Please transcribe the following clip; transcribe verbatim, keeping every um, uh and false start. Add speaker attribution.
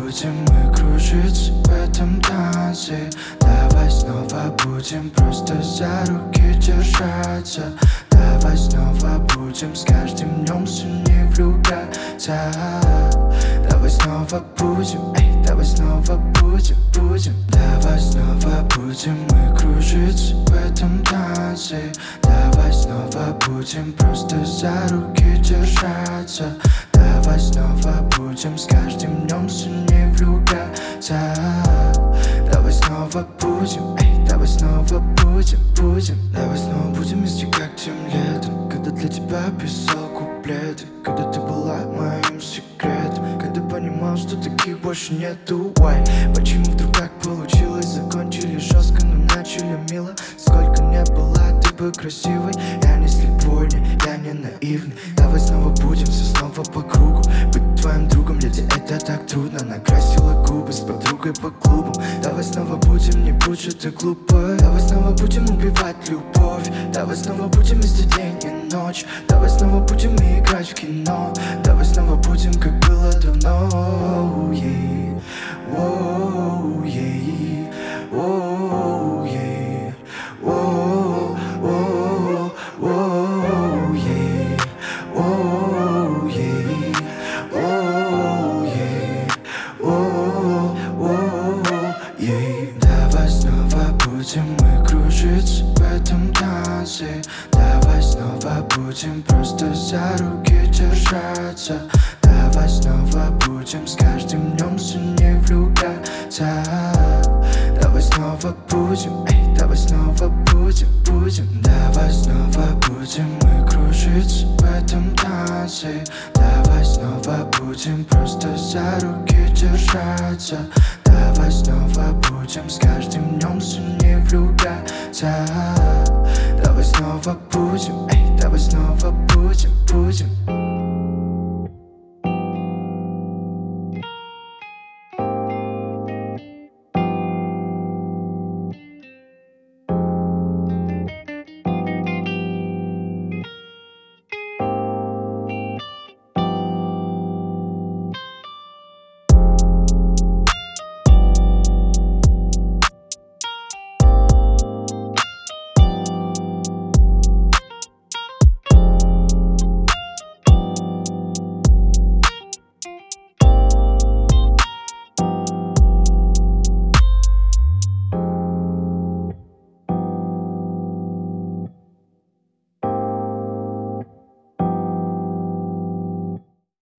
Speaker 1: будем мы кружиться в этом танце. Давай снова будем просто за руки держаться. Давай снова будем с каждым днем сильнее влюбляться. Давай снова будем, эй, давай снова будем, будем. Давай снова будем мы кружиться в этом танце. Давай снова будем просто за руки держаться. Давай снова будем с каждым днем сильнее влюбляться. Давай снова будем, эй, давай снова будем, будем. Давай снова будем вместе как тем летом, когда для тебя писал куплеты, когда ты была моим секретом, когда понимал, что таких больше нету. Why? Почему вдруг так получилось? Закончили жестко, но начали мило. Сколько не была ты бы красивой, я не слепой, не, я не наивный. Давай снова будем все снова по кругу. Быть твоим другом, леди, это так трудно. Накрасила губы с подругой по клубу. Давай снова будем, не будь же ты глупой. Давай снова будем убивать любовь. Давай снова будем вместе день и ночь. Давай снова будем играть в кино. Давай снова будем, как было давно. Yeah. Whoa, yeah. Whoa, yeah. Whoa, whoa, whoa, yeah. Whoa, yeah. Whoa, yeah. Whoa, whoa, yeah. Давай снова будем мы кружиться в этом танце. Давай снова будем просто за руки держаться. Давай снова будем с каждым днем сильнее влюбляться. Давай снова будем, эй, давай снова будем, будем. Давай снова будем мы кружиться в этом танце. Давай снова будем просто за руки держаться. Давай снова будем с каждым днем сильнее влюбляться. Давай снова будем, эй, давай снова будем.